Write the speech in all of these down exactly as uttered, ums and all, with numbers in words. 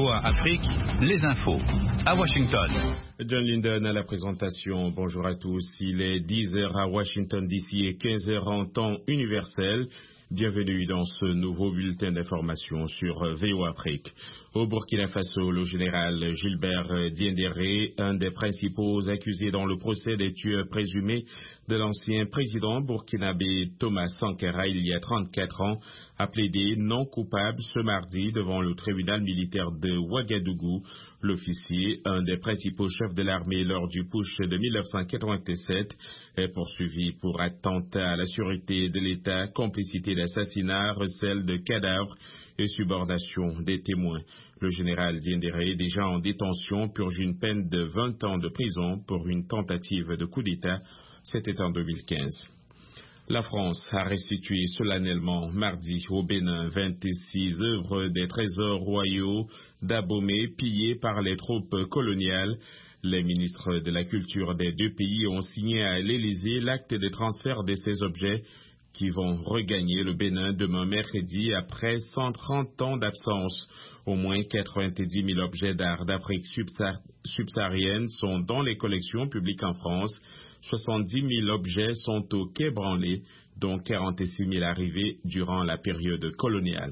O A Afrique, les infos. À Washington. John Linden à la présentation. Bonjour à tous. Il est dix heures à Washington D C et quinze heures en temps universel. Bienvenue dans ce nouveau bulletin d'information sur V O A Afrique. Au Burkina Faso, le général Gilbert Diendéré, un des principaux accusés dans le procès des tueurs présumés de l'ancien président burkinabé Thomas Sankara il y a trente-quatre ans, a plaidé non coupable ce mardi devant le tribunal militaire de Ouagadougou. L'officier, un des principaux chefs de l'armée lors du putsch de mille neuf cent quatre-vingt-sept, est poursuivi pour attentat à la sûreté de l'État, complicité d'assassinat, recel de cadavres et subordination des témoins. Le général Diendéré, déjà en détention, purge une peine de vingt ans de prison pour une tentative de coup d'État. C'était en deux mille quinze. La France a restitué solennellement mardi au Bénin vingt-six œuvres des trésors royaux d'Abomey pillées par les troupes coloniales. Les ministres de la Culture des deux pays ont signé à l'Élysée l'acte de transfert de ces objets qui vont regagner le Bénin demain mercredi après cent trente ans d'absence. Au moins quatre-vingt-dix mille objets d'art d'Afrique subsaharienne sont dans les collections publiques en France. soixante-dix mille objets sont au Quai Branly, dont quarante-six mille arrivés durant la période coloniale.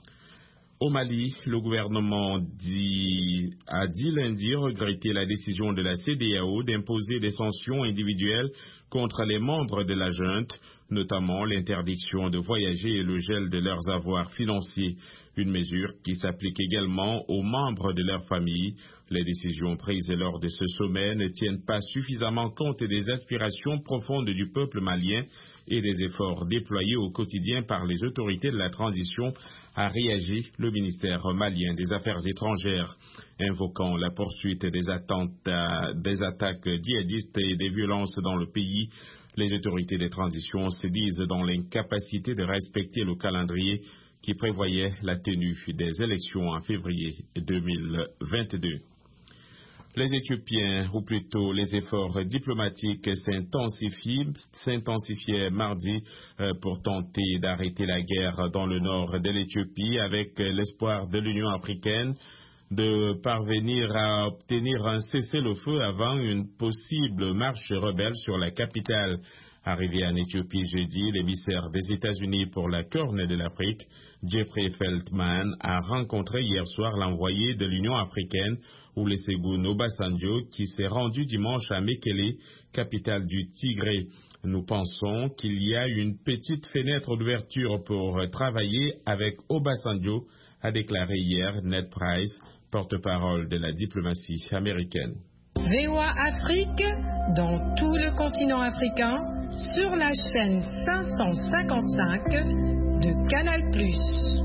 Au Mali, le gouvernement dit, a dit lundi regretter la décision de la CEDEAO d'imposer des sanctions individuelles contre les membres de la junte, notamment l'interdiction de voyager et le gel de leurs avoirs financiers, une mesure qui s'applique également aux membres de leur famille. Les décisions prises lors de ce sommet ne tiennent pas suffisamment compte des aspirations profondes du peuple malien et des efforts déployés au quotidien par les autorités de la transition, a réagi le ministère malien des Affaires étrangères, invoquant la poursuite des, attentats, des attaques djihadistes et des violences dans le pays. Les autorités de transition se disent dans l'incapacité de respecter le calendrier qui prévoyait la tenue des élections en février deux mille vingt-deux. Les Éthiopiens, ou plutôt les efforts diplomatiques, s'intensifient, s'intensifiaient mardi euh, pour tenter d'arrêter la guerre dans le nord de l'Éthiopie avec l'espoir de l'Union africaine de parvenir à obtenir un cessez-le-feu avant une possible marche rebelle sur la capitale. Arrivé en Éthiopie jeudi, l'émissaire des États-Unis pour la Corne de l'Afrique, Jeffrey Feltman, a rencontré hier soir l'envoyé de l'Union africaine, Olusegun Obasanjo, qui s'est rendu dimanche à Mekele, capitale du Tigré. Nous pensons qu'il y a une petite fenêtre d'ouverture pour travailler avec Obasanjo, a déclaré hier Ned Price, porte-parole de la diplomatie américaine. V O A Afrique, dans tout le continent africain, sur la chaîne cinq cent cinquante-cinq de Canal plus.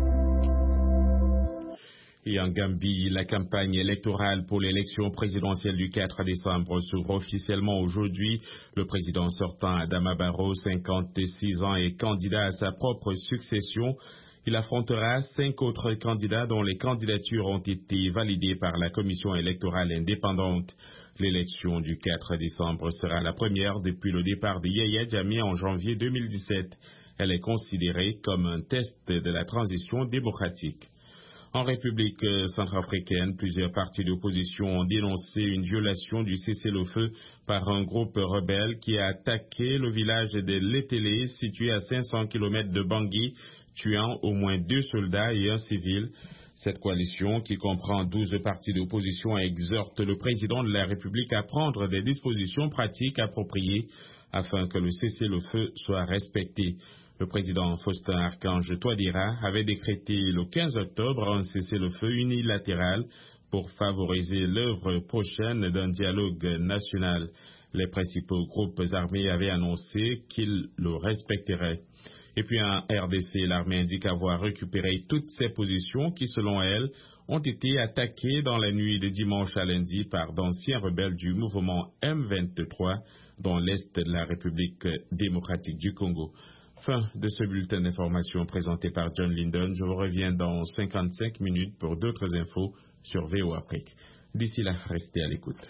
Et en Gambie, la campagne électorale pour l'élection présidentielle du quatre décembre s'ouvre officiellement aujourd'hui. Le président sortant, Adama Barrow, cinquante-six ans, est candidat à sa propre succession. Il affrontera cinq autres candidats dont les candidatures ont été validées par la commission électorale indépendante. L'élection du quatre décembre sera la première depuis le départ de Yahya Jammeh en janvier deux mille dix-sept. Elle est considérée comme un test de la transition démocratique. En République centrafricaine, plusieurs partis d'opposition ont dénoncé une violation du cessez-le-feu par un groupe rebelle qui a attaqué le village de Letele, situé à cinq cents kilomètres de Bangui, tuant au moins deux soldats et un civil. Cette coalition, qui comprend douze partis d'opposition, exhorte le président de la République à prendre des dispositions pratiques appropriées afin que le cessez-le-feu soit respecté. Le président Faustin Archange Touadéra avait décrété le quinze octobre un cessez-le-feu unilatéral pour favoriser l'œuvre prochaine d'un dialogue national. Les principaux groupes armés avaient annoncé qu'ils le respecteraient. Et puis en R D C, l'armée indique avoir récupéré toutes ses positions qui, selon elle, ont été attaquées dans la nuit de dimanche à lundi par d'anciens rebelles du mouvement M vingt-trois dans l'est de la République démocratique du Congo. Fin de ce bulletin d'information présenté par John Linden. Je vous reviens dans cinquante-cinq minutes pour d'autres infos sur V O A Afrique. D'ici là, restez à l'écoute.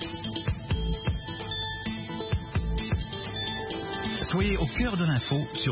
Soyez au cœur de l'info sur